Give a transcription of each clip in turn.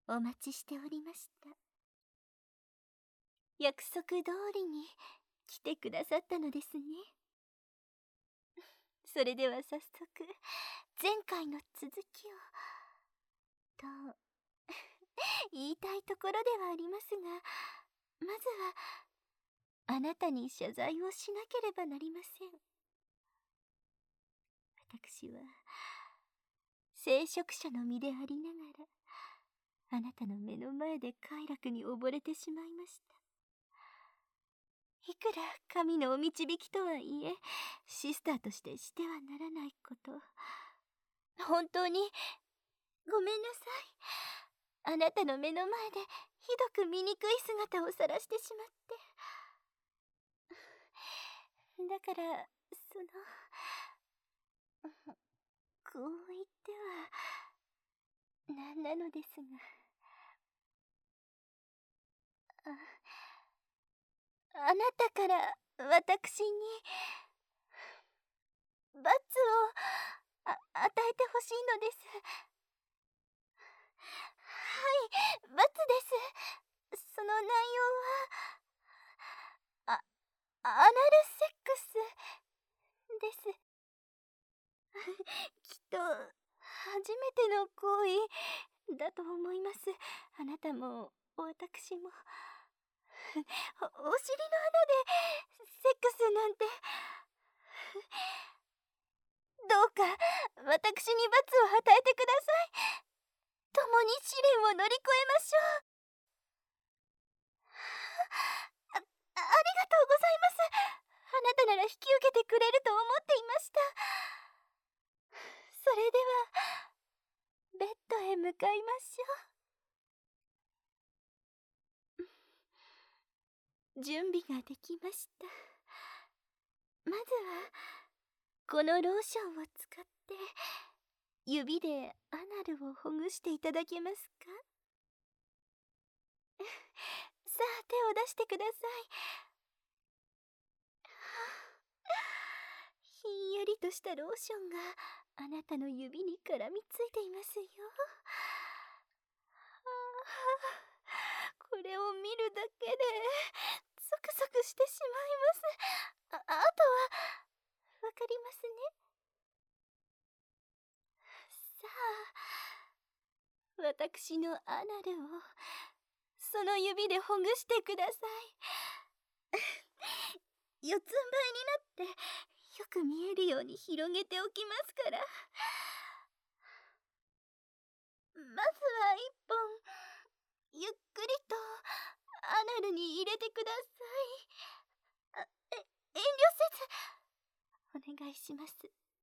お待ちしておりました。約束通りに来てくださったのですね。それでは早速前回の続きをと言いたいところではありますが、まずはあなたに謝罪をしなければなりません。私は聖職者の身でありながら、あなたの目の前で快楽に溺れてしまいました。いくら神のお導きとはいえ、シスターとしてしてはならないこと、本当にごめんなさい。あなたの目の前でひどく醜い姿を晒してしまって。だからこう言ってはなんなのですが、あなたから私に罰を与えてほしいのです。はい、罰です。その内容はアナルセックスです。きっと初めての行為だと思います。あなたも私もお尻の穴でセックスなんて。どうか私に罰を与えてください。共に試練を乗り越えましょう。ありがとうございます。あなたなら引き受けてくれると思っていました。それではベッドへ向かいましょう。準備ができました。まずはこのローションを使って指でアナルをほぐしていただけますか？さあ手を出してください。ひんやりとしたローションがあなたの指に絡みついていますよ。これを見るだけでゾクゾクしてしまいます。あとはわかりますね。さあ私のアナルをその指でほぐしてください。四つん這いになってよく見えるように広げておきますから。まずは一本ゆっくりとアナルに入れてください。遠慮せずお願いします。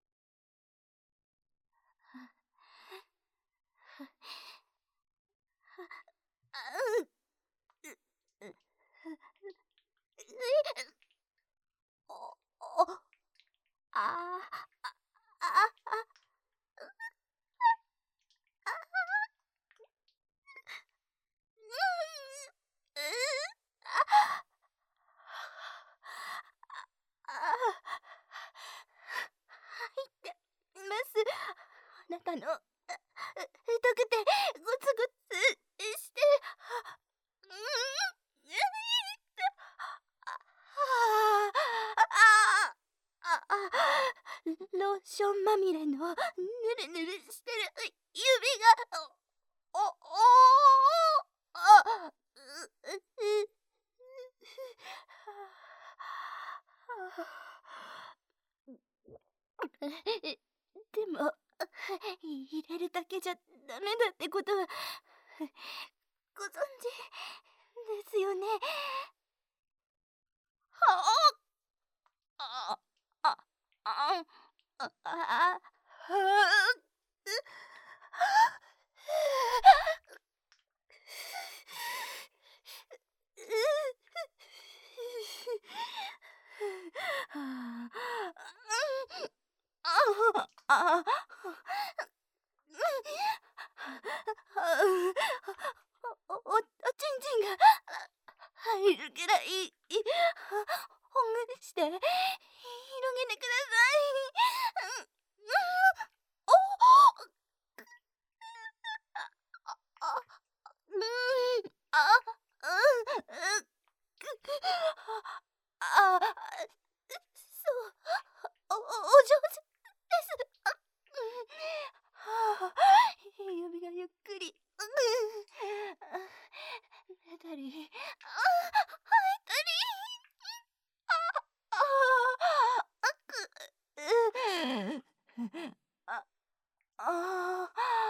入ってます。あなたの太くてゴツゴツしてローションまみれのぬるぬるしてる指がでも入れるだけじゃダメだってことはご存知ですよね。おちんちんが入るくらいほぐして広げてください。 あ、あ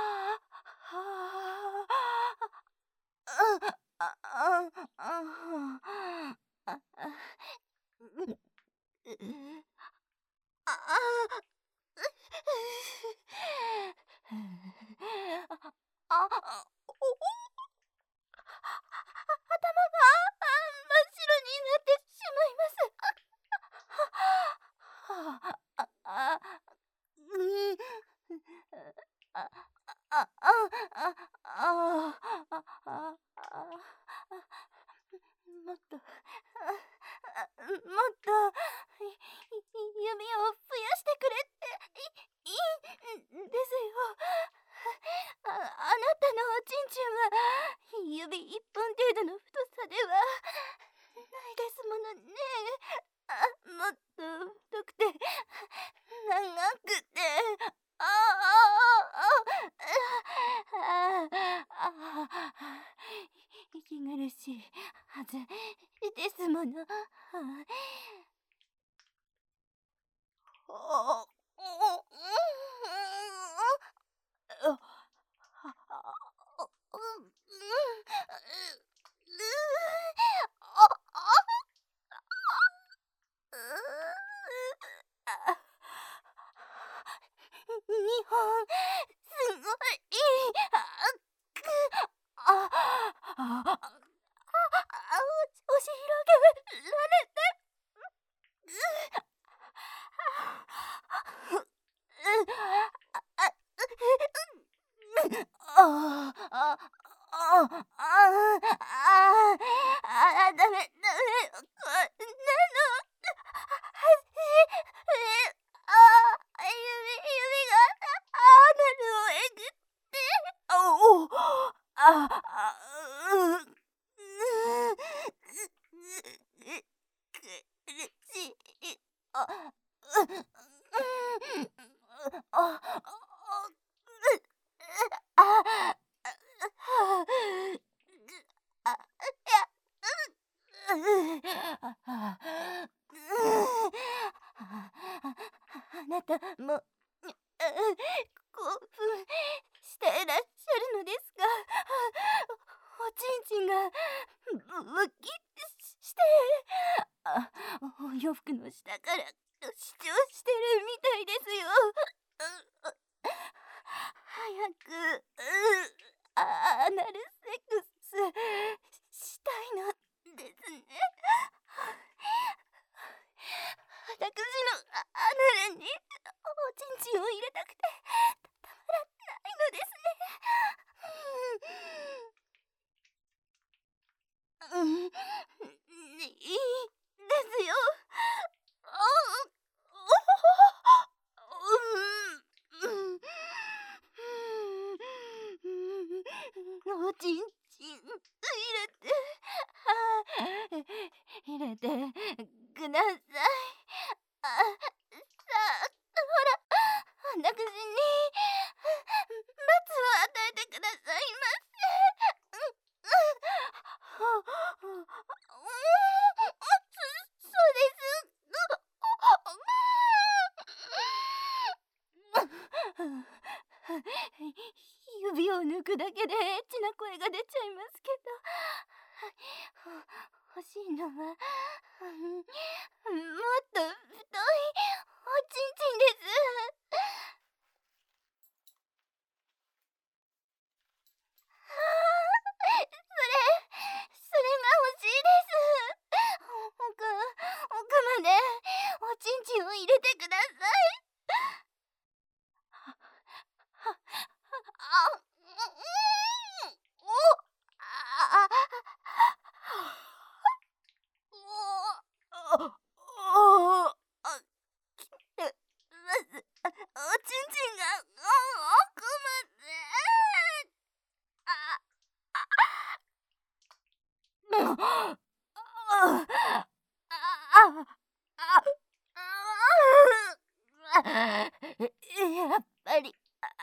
真っ白になってしまいます。もっと、指を増やしてくれっていいんですよ。あなたのおちんちんは指1本程度の太さではないですものね。もっと太くて長くて、息苦しいはずですもの。2本すごい押し広げられてダメ、こんなの指がアナルをえぐって苦しい。あなたも興奮していらっしゃるのですか？おちんちんがウキしてお洋服の下から主張してるみたいですよ。早くアナルセックスしたいのですね。私のアナルにおちんちんを入れたくてたまらないのですね。いいですよ。おちんちん入れてください。さあ、ほら、私に罰を与えてくださいませ。そうです。指を抜くだけでエッチな声が出ちゃいますけど、欲しいのはもっと太いおちんちんです。それが欲しいです。奥までおちんちんを入れてください。おちんちんが奥まで。やっぱり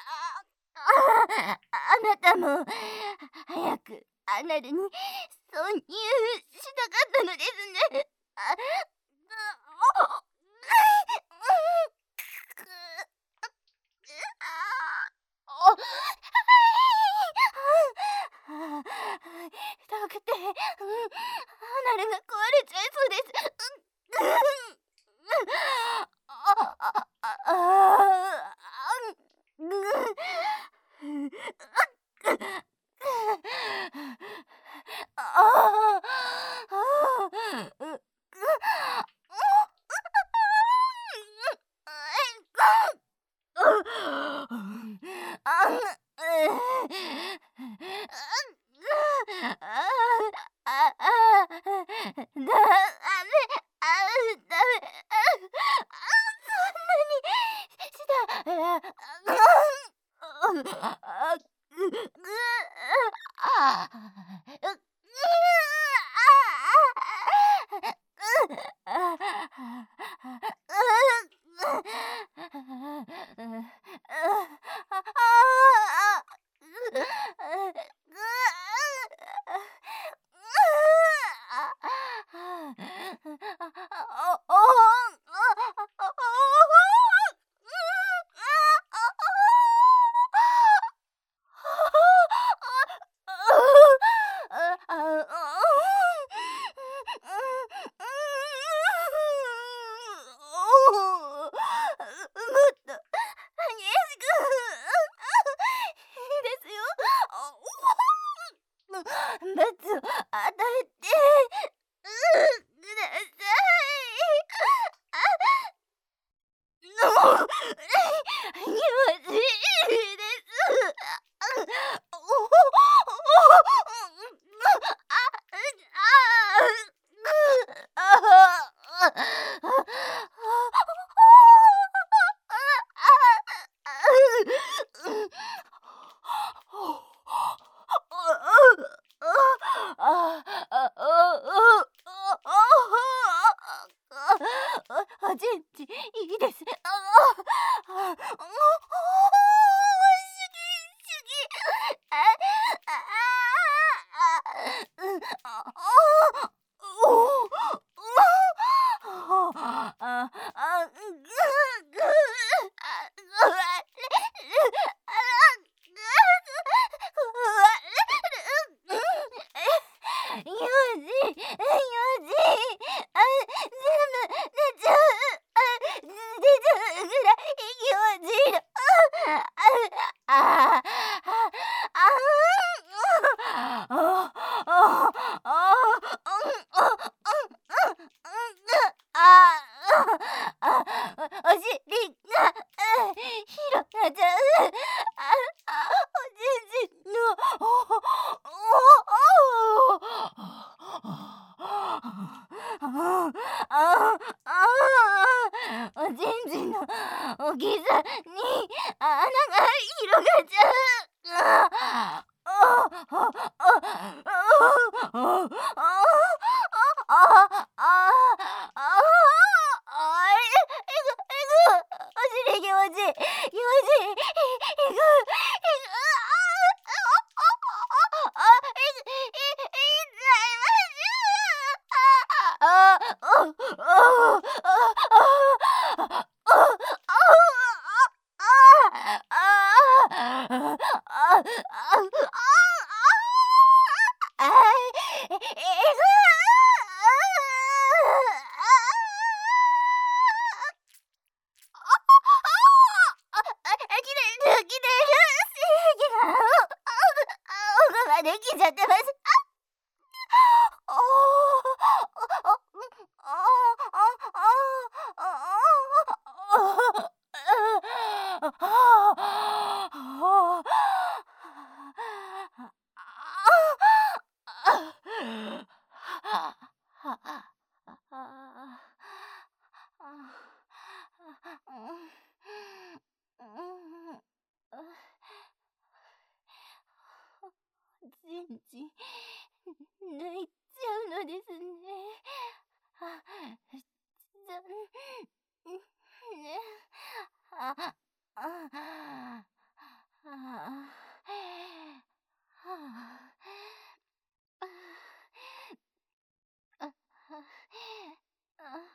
あなたも早くアナルに挿入したかったのですね。 痛くて、鼻が壊れちゃいそうです。罰を与えてください。気持ちいいです。おちんちいいです。お尻が広がっちゃう。おちんちのおちんちのお膝に穴が広がっちゃう。お尻気持ちいい。気持ちいい。できちゃってます。ちんち泣いちゃうのですね。残念。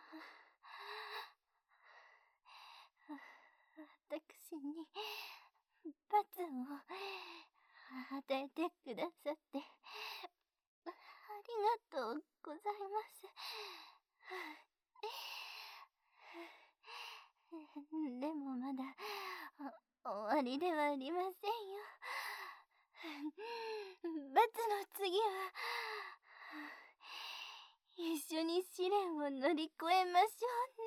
私に罰を与えてくださってありがとうございます。でもまだ終わりではありませんよ。罰の次は一緒に試練を乗り越えましょうね。